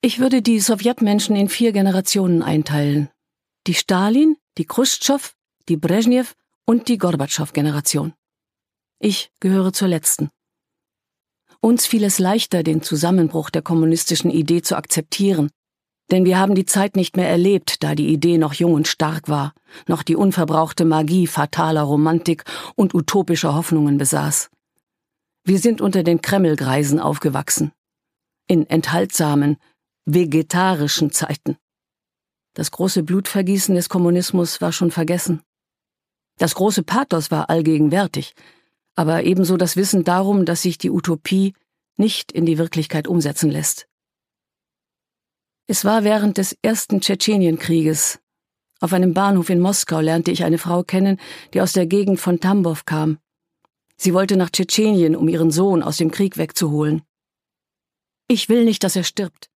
Ich würde die Sowjetmenschen in 4 Generationen einteilen. Die Stalin, die Chruschtschow, die Brezhnev und die Gorbatschow-Generation. Ich gehöre zur letzten. Uns fiel es leichter, den Zusammenbruch der kommunistischen Idee zu akzeptieren, denn wir haben die Zeit nicht mehr erlebt, da die Idee noch jung und stark war, noch die unverbrauchte Magie fataler Romantik und utopischer Hoffnungen besaß. Wir sind unter den Kremlgreisen aufgewachsen, in enthaltsamen, vegetarischen Zeiten. Das große Blutvergießen des Kommunismus war schon vergessen. Das große Pathos war allgegenwärtig, aber ebenso das Wissen darum, dass sich die Utopie nicht in die Wirklichkeit umsetzen lässt. Es war während des ersten Tschetschenienkrieges. Auf einem Bahnhof in Moskau lernte ich eine Frau kennen, die aus der Gegend von Tambov kam. Sie wollte nach Tschetschenien, um ihren Sohn aus dem Krieg wegzuholen. »Ich will nicht, dass er stirbt«,